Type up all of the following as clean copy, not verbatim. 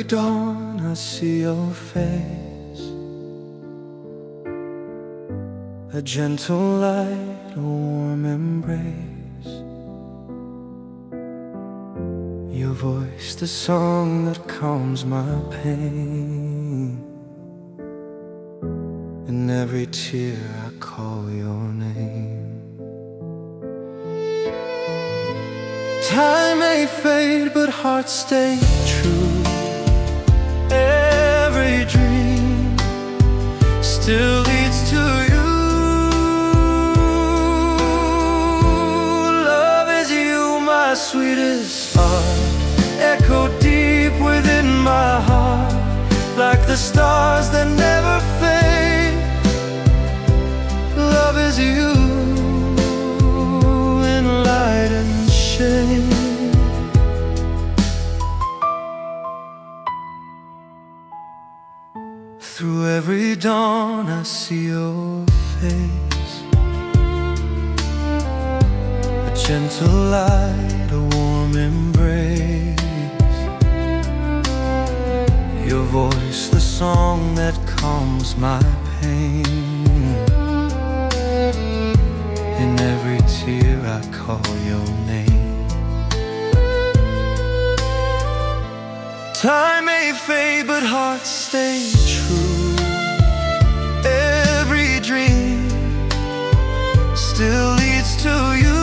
dawn I see your face, a gentle light, a warm embrace. Your voice, the song that calms my pain. In every tear I call your name. Time may fade, but hearts stay true. Every dream still leads to you. Love is you, my sweetest heart, echo deep within my heart, like the stars that never fade. Love is you in light and shade. Through every dawn I see your face, a gentle light, a warm embrace. Your voice, the song that calms my pain. In every tear I call your name. Time may fade, but hearts stay true. Every dream still leads to you.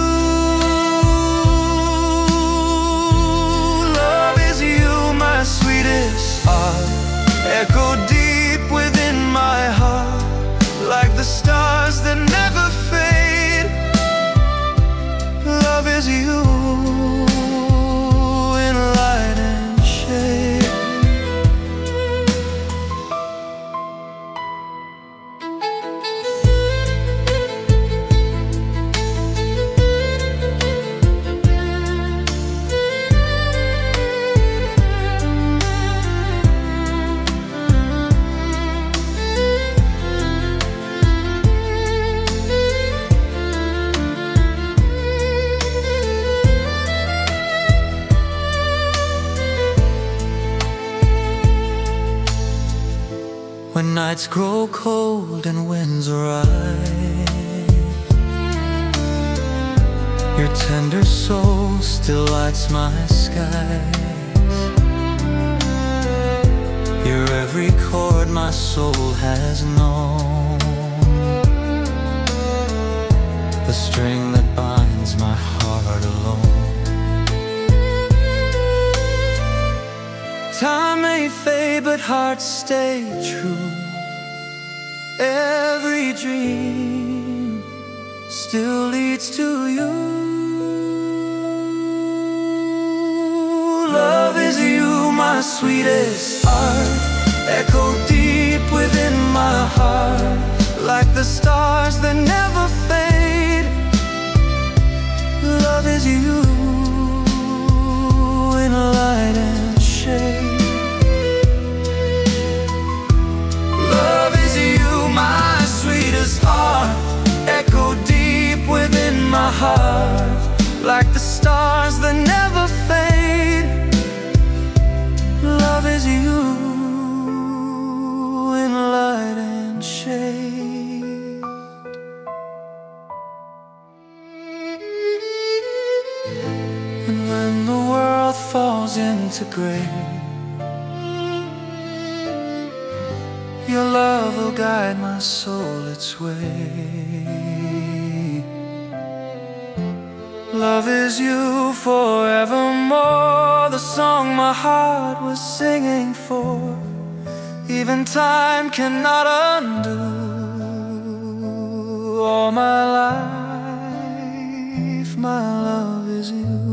Love is you, my sweetest heart, echo deep within my heart, like the stars that never fade. Love is you in light and shade. When nights grow cold and winds rise, your tender soul still lights my skies. You're every chord my soul has known, the string that binds my heart alone. Time may fade, but hearts stay true. Every dream still leads to you. Love is you, my sweetest heart, echo deep within my heart, like the stars that never fade. Love is you in light and shade. Love is you, my sweetest heart, echo deep within my heart, like the stars that never fade. Love is you in light and shade. And when the world falls into gray, your love will guide my soul its way. Love is you forevermore, the song my heart was singing for. Even time cannot undo. All my life, my love is you.